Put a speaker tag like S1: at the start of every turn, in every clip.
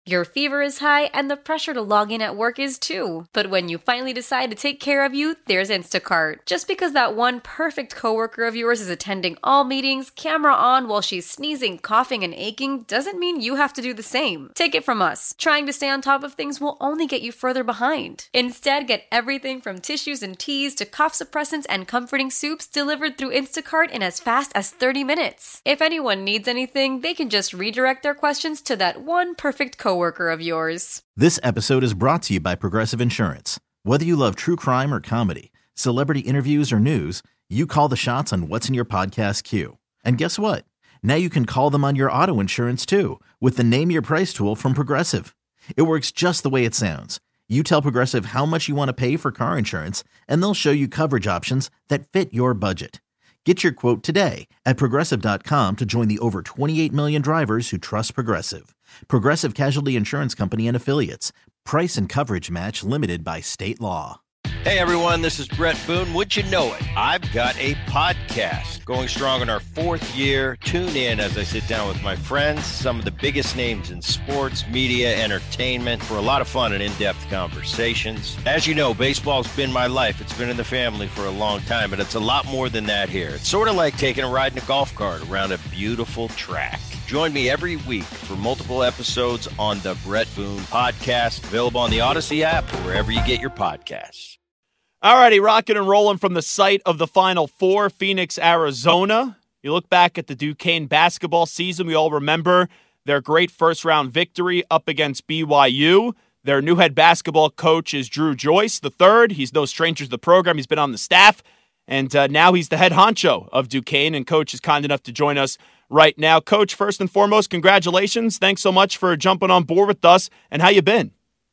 S1: Your fever is high and the pressure to log in at work is too. But when you finally decide to take care of you, there's Instacart. Just because that one perfect coworker of yours is attending all meetings, camera on while she's sneezing, coughing, and aching, doesn't mean you have to do the same. Take it from us. Trying to stay on top of things will only get you further behind. Instead, get everything from tissues and teas to cough suppressants and comforting soups delivered through Instacart in as fast as 30 minutes. If anyone needs anything, they can just redirect their questions to that one perfect coworker of yours.
S2: This episode is brought to you by Progressive Insurance. Whether you love true crime or comedy, celebrity interviews or news, you call the shots on what's in your podcast queue. And guess what? Now you can call them on your auto insurance too with the Name Your Price tool from Progressive. It works just the way it sounds. You tell Progressive how much you want to pay for car insurance, and they'll show you coverage options that fit your budget. Get your quote today at Progressive.com to join the over 28 million drivers who trust Progressive. Progressive Casualty Insurance Company and Affiliates. Price and coverage match limited by state law.
S3: Hey everyone, this is Brett Boone. Would you know it? I've got a podcast going strong in our 4th year. Tune in as I sit down with my friends, some of the biggest names in sports, media, entertainment, for a lot of fun and in-depth conversations. As you know, baseball's been my life. It's been in the family for a long time, but it's a lot more than that here. It's sort of like taking a ride in a golf cart around a beautiful track. Join me every week for multiple episodes on the Brett Boone Podcast, available on the Odyssey app or wherever you get your podcasts.
S4: Alrighty, rocking and rolling from the site of the Final Four, Phoenix, Arizona. You look back at the Duquesne basketball season, we all remember their great first-round victory up against BYU. Their new head basketball coach is Drew Joyce III. He's no stranger to the program. He's been on the staff, and now he's the head honcho of Duquesne, and Coach is kind enough to join us right now. Coach, first and foremost, congratulations. Thanks so much for jumping on board with us, and how you been?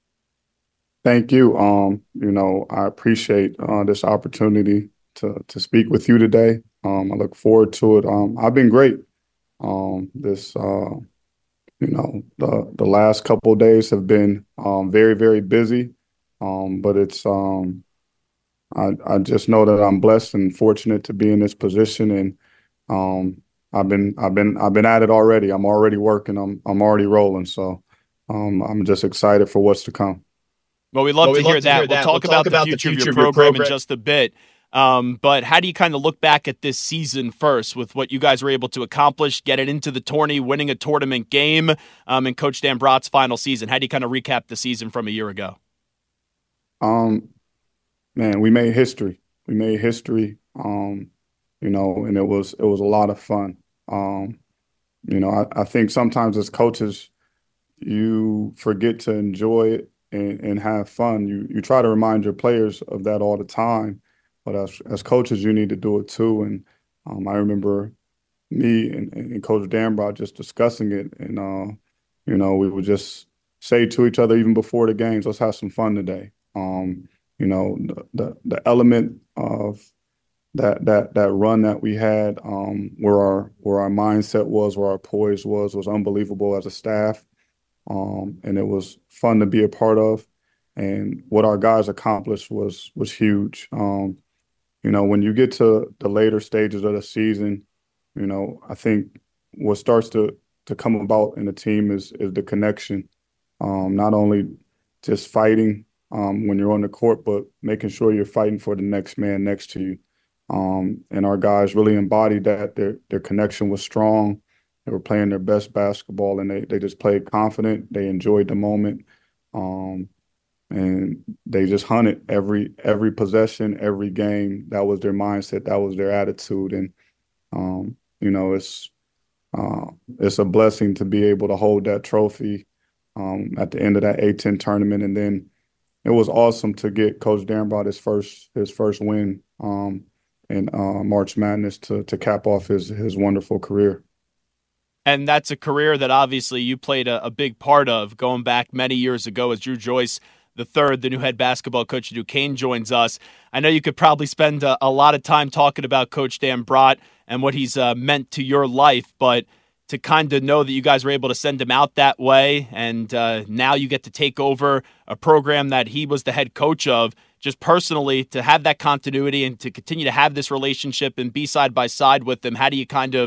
S5: Thank you. I appreciate this opportunity to speak with you today. I look forward to it. I've been great. The last couple of days have been very, very busy. But it's I just know that I'm blessed and fortunate to be in this position, and I've been at it already. I'm already working. I'm already rolling. So I'm just excited for what's to come.
S4: Well, we'd love to hear that. We'll talk about the future of your program in just a bit. But how do you kind of look back at this season first with what you guys were able to accomplish, get it into the tourney, winning a tournament game, in Coach Dan Brought's final season? How do you kind of recap the season from a year ago?
S5: Man, we made history. And it was a lot of fun. I think sometimes as coaches, you forget to enjoy it and have fun. You try to remind your players of that all the time, but as coaches, you need to do it too. And I remember me and Coach Dan Brought just discussing it, and we would just say to each other even before the games, "Let's have some fun today." The element of that run that we had, where our mindset was, where our poise was unbelievable as a staff. And it was fun to be a part of, and what our guys accomplished was huge. When you get to the later stages of the season, I think what starts to come about in the team is the connection. Not only just fighting when you're on the court, but making sure you're fighting for the next man next to you. And our guys really embodied that. Their connection was strong. They were playing their best basketball, and they just played confident. They enjoyed the moment, and they just hunted every possession, every game. That was their mindset. That was their attitude. And it's a blessing to be able to hold that trophy at the end of that A-10 tournament. And then it was awesome to get Coach Dan Brought his first win in March Madness to cap off his wonderful career.
S4: And that's a career that obviously you played a big part of, going back many years ago as Drew Joyce III, the new head basketball coach at Duquesne, joins us. I know you could probably spend a lot of time talking about Coach Dan Brought and what he's meant to your life, but to kind of know that you guys were able to send him out that way, and now you get to take over a program that he was the head coach of, just personally, to have that continuity and to continue to have this relationship and be side by side with him, how do you kind of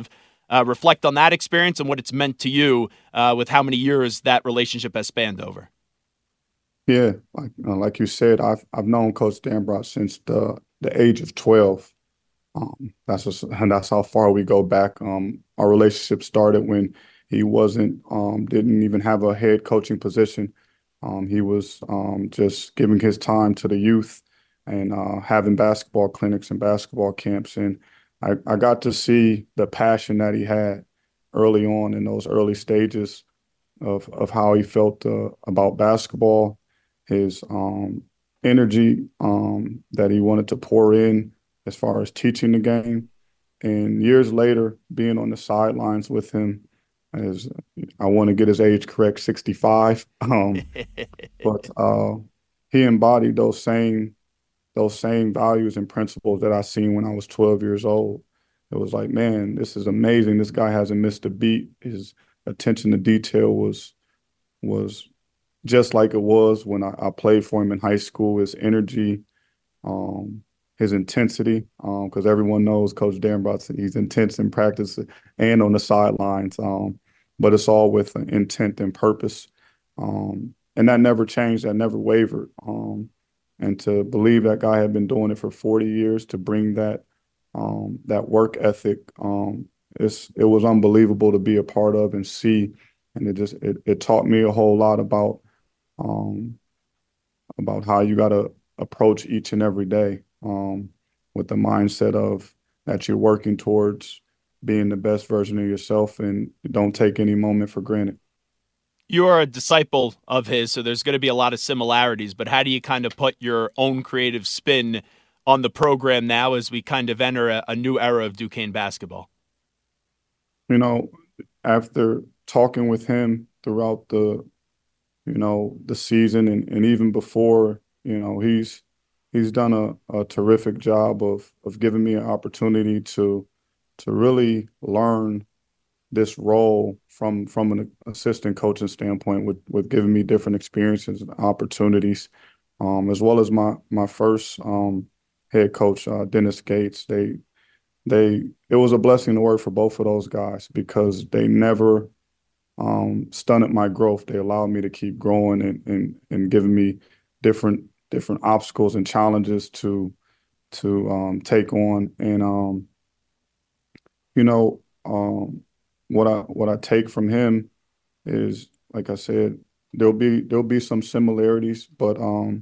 S4: reflect on that experience and what it's meant to you with how many years that relationship has spanned over.
S5: Yeah, like you said, I've known Coach Dambrot since the age of 12. That's how far we go back. Our relationship started when he didn't even have a head coaching position. He was just giving his time to the youth and having basketball clinics and basketball camps. And I got to see the passion that he had early on in those early stages of how he felt about basketball, his energy that he wanted to pour in as far as teaching the game. And years later, being on the sidelines with him, as I want to get his age correct, 65. But he embodied those same values and principles that I seen when I was 12 years old. It was like, man, this is amazing. This guy hasn't missed a beat. His attention to detail was just like it was when I played for him in high school. His energy, his intensity, because everyone knows Coach Dambrot, he's intense in practice and on the sidelines, but it's all with intent and purpose. And that never changed, that never wavered. And to believe that guy had been doing it for 40 years, to bring that work ethic, it was unbelievable to be a part of and see. And it taught me a whole lot about how you got to approach each and every day with the mindset of that you're working towards being the best version of yourself and don't take any moment for granted.
S4: You are a disciple of his, so there's going to be a lot of similarities, but how do you kind of put your own creative spin on the program now as we kind of enter a new era of Duquesne basketball?
S5: You know, after talking with him throughout the season and even before, he's done a terrific job of giving me an opportunity to really learn this role from an assistant coaching standpoint, with giving me different experiences and opportunities, as well as my first head coach, Dennis Gates. It was a blessing to work for both of those guys because they never stunted my growth. They allowed me to keep growing and giving me different obstacles and challenges to take on. And what I take from him is, like I said, there'll be some similarities, but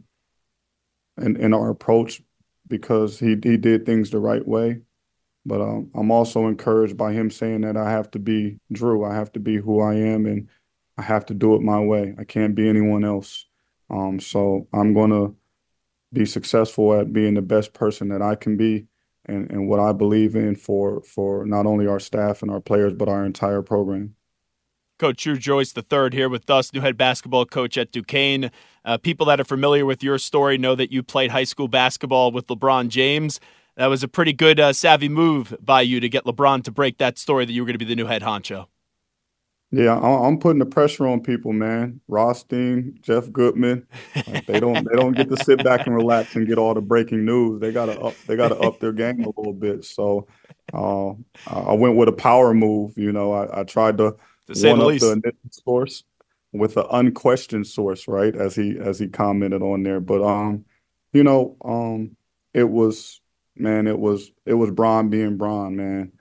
S5: in our approach, because he did things the right way. But I'm also encouraged by him saying that I have to be Drew. I have to be who I am, and I have to do it my way. I can't be anyone else. So I'm going to be successful at being the best person that I can be, and what I believe in for not only our staff and our players, but our entire program.
S4: Coach Dru Joyce III here with us, new head basketball coach at Duquesne. People that are familiar with your story know that you played high school basketball with LeBron James. That was a pretty good savvy move by you to get LeBron to break that story that you were going to be the new head honcho.
S5: Yeah, I'm putting the pressure on people, man. Rothstein, Jeff Goodman, they don't get to sit back and relax and get all the breaking news. They gotta up their game a little bit. So I went with a power move. I tried to one up the initial source with an unquestioned source, right? As he commented on there, but it was Bron being Bron, man.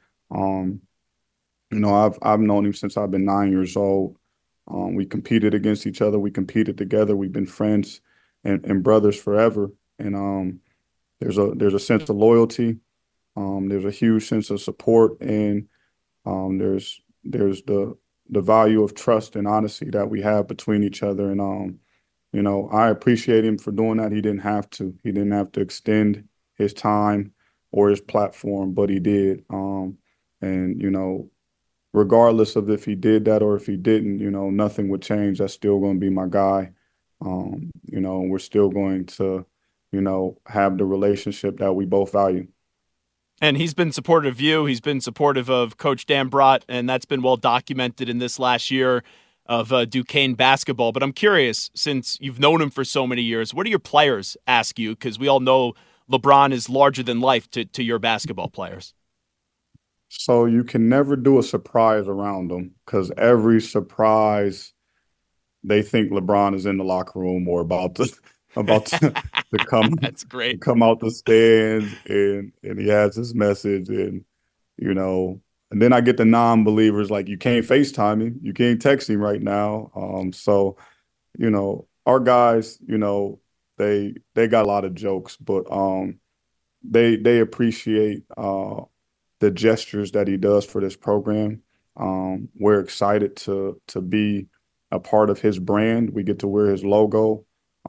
S5: I've known him since I've been 9 years old. We competed against each other. We competed together. We've been friends and brothers forever. And there's a sense of loyalty. There's a huge sense of support, and there's the value of trust and honesty that we have between each other. And I appreciate him for doing that. He didn't have to. He didn't have to extend his time or his platform, but he did. Regardless of if he did that or if he didn't, nothing would change. That's still going to be my guy. We're still going to, have the relationship that we both value.
S4: And he's been supportive of you. He's been supportive of Coach Dambrot, and that's been well documented in this last year of Duquesne basketball. But I'm curious, since you've known him for so many years, what do your players ask you? Because we all know LeBron is larger than life to your basketball players.
S5: So you can never do a surprise around them because every surprise they think LeBron is in the locker room or about to
S4: That's great.
S5: come out the stands and he has this message and you know and then I get the non-believers like you can't FaceTime him, you can't text him right now. So our guys, they got a lot of jokes, but they appreciate the gestures that he does for this program. We're excited to be a part of his brand. We get to wear his logo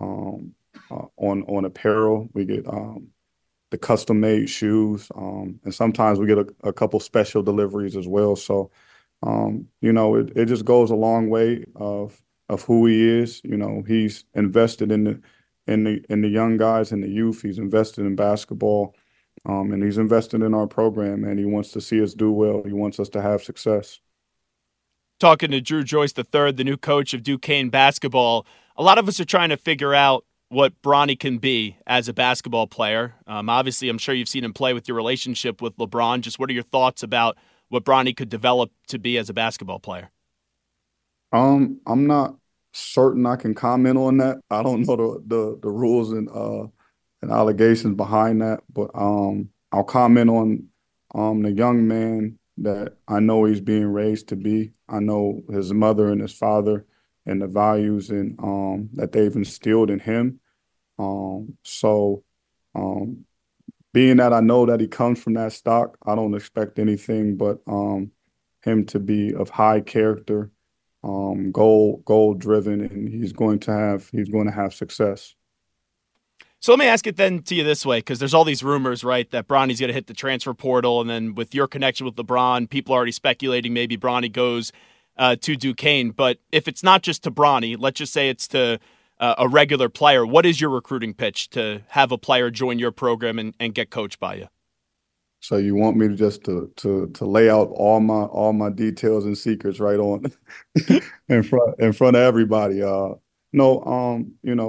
S5: on apparel. We get the custom made shoes, and sometimes we get a couple special deliveries as well. So, it just goes a long way of who he is. He's invested in the young guys and the youth. He's invested in basketball. And he's invested in our program, and he wants to see us do well. He wants us to have success.
S4: Talking to Dru Joyce III, the new coach of Duquesne basketball, a lot of us are trying to figure out what Bronny can be as a basketball player. Obviously, I'm sure you've seen him play with your relationship with LeBron. Just what are your thoughts about what Bronny could develop to be as a basketball player?
S5: I'm not certain I can comment on that. I don't know the rules and allegations behind that, but I'll comment on the young man that I know he's being raised to be. I know his mother and his father and the values and that they've instilled in him. So being that I know that he comes from that stock, I don't expect anything but him to be of high character, goal driven, and he's going to have success.
S4: So let me ask it then to you this way, because there's all these rumors, right, that Bronny's going to hit the transfer portal, and then with your connection with LeBron, people are already speculating maybe Bronny goes to Duquesne. But if it's not just to Bronny, let's just say it's to a regular player, what is your recruiting pitch to have a player join your program and get coached by you?
S5: So you want me to just to lay out all my details and secrets right on in front of everybody? No,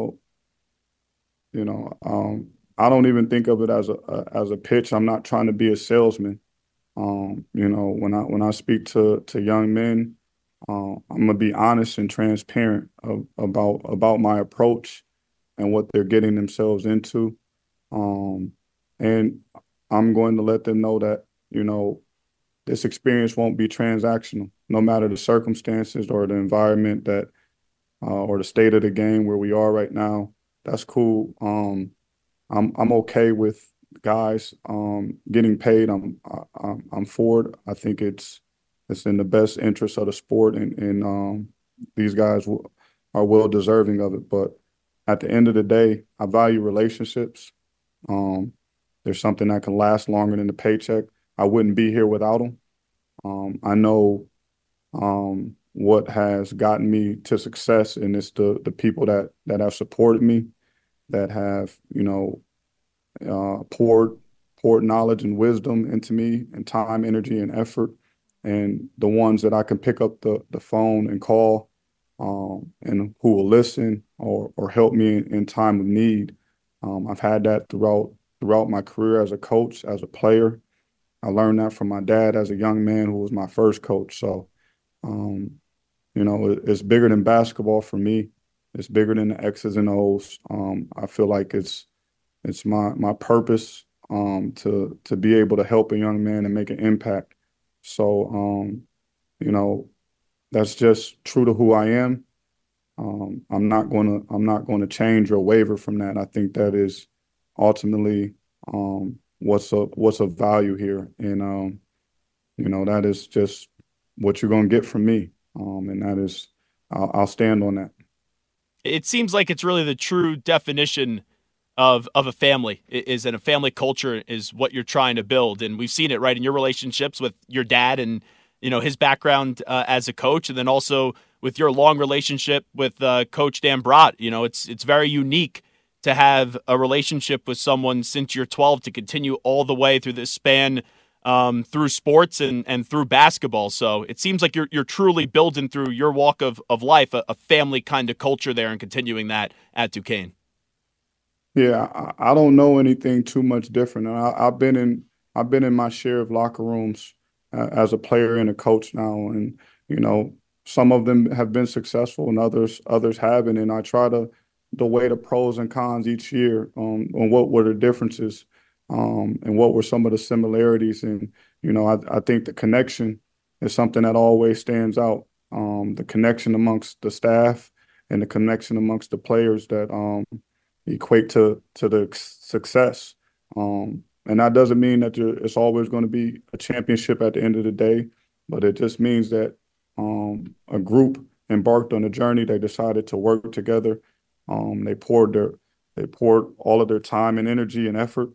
S5: I don't even think of it as a pitch. I'm not trying to be a salesman. When I speak to young men, I'm gonna be honest and transparent about my approach and what they're getting themselves into. And I'm going to let them know that, this experience won't be transactional, no matter the circumstances or the environment or the state of the game where we are right now. That's cool. I'm okay with guys getting paid. I'm for it. I think it's in the best interest of the sport, and these guys are well deserving of it. But at the end of the day, I value relationships. There's something that can last longer than the paycheck. I wouldn't be here without them. I know what has gotten me to success, and it's the people that have supported me, that have poured knowledge and wisdom into me, and time, energy, and effort, and the ones that I can pick up the phone and call, and who will listen or help me in time of need. I've had that throughout my career as a coach, as a player. I learned that from my dad as a young man, who was my first coach. So, it's bigger than basketball for me. It's bigger than the X's and O's. I feel like it's my purpose to be able to help a young man and make an impact. So, that's just true to who I am. I'm not going to change or waver from that. I think that is ultimately what's of value here, and that is just what you're going to get from me, and that is I'll stand on that.
S4: It seems like it's really the true definition of a family, is that a family culture is what you're trying to build. And we've seen it right in your relationships with your dad and, his background as a coach, and then also with your long relationship with Coach Dan Brott. It's very unique to have a relationship with someone since you're 12 to continue all the way through this span through sports and through basketball. So it seems like you're truly building through your walk of life a family kind of culture there and continuing that at Duquesne.
S5: Yeah, I don't know anything too much different. And I've been in my share of locker rooms as a player and a coach now. And, some of them have been successful and others haven't. And I try to weigh the pros and cons each year on what were the differences and what were some of the similarities. And, I think the connection is something that always stands out. The connection amongst the staff and the connection amongst the players that equate to the success. And that doesn't mean that it's always going to be a championship at the end of the day, but it just means that a group embarked on a journey. They decided to work together. They poured all of their time and energy and effort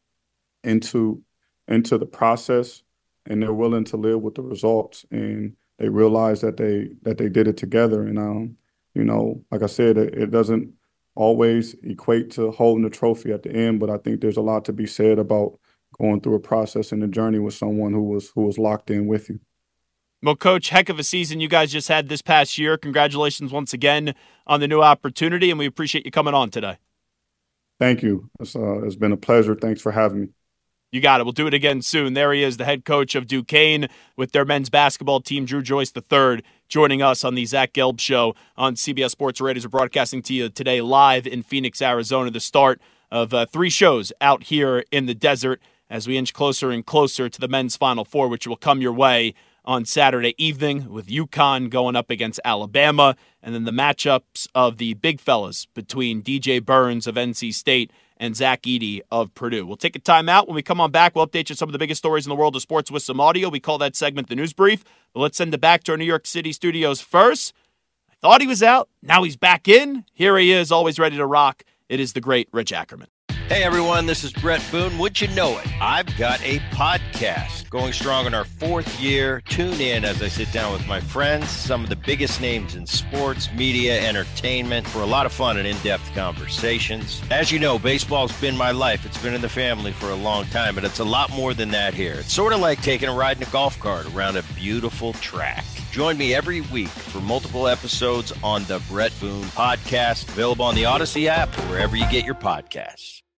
S5: into the process, and they're willing to live with the results. And they realize that they did it together. And like I said, it doesn't always equate to holding the trophy at the end, but I think there's a lot to be said about going through a process and a journey with someone who was locked in with you.
S4: Well, Coach, heck of a season you guys just had this past year. Congratulations once again on the new opportunity, and we appreciate you coming on today.
S5: Thank you. It's been a pleasure. Thanks for having me.
S4: You got it. We'll do it again soon. There he is, the head coach of Duquesne with their men's basketball team, Dru Joyce III, joining us on the Zach Gelb Show on CBS Sports Radio. We're broadcasting to you today live in Phoenix, Arizona, the start of 3 shows out here in the desert as we inch closer and closer to the men's Final Four, which will come your way on Saturday evening with UConn going up against Alabama, and then the matchups of the big fellas between DJ Burns of NC State and Zach Edey of Purdue. We'll take a timeout. When we come on back, we'll update you some of the biggest stories in the world of sports with some audio. We call that segment the News Brief. But let's send it back to our New York City studios first. I thought he was out. Now he's back in. Here he is, always ready to rock. It is the great Rich Ackerman.
S3: Hey everyone, this is Brett Boone. Would you know it? I've got a podcast going strong in our 4th year. Tune in as I sit down with my friends, some of the biggest names in sports, media, entertainment, for a lot of fun and in-depth conversations. As you know, baseball's been my life. It's been in the family for a long time, but it's a lot more than that here. It's sort of like taking a ride in a golf cart around a beautiful track. Join me every week for multiple episodes on the Brett Boone Podcast, available on the Odyssey app or wherever you get your podcasts.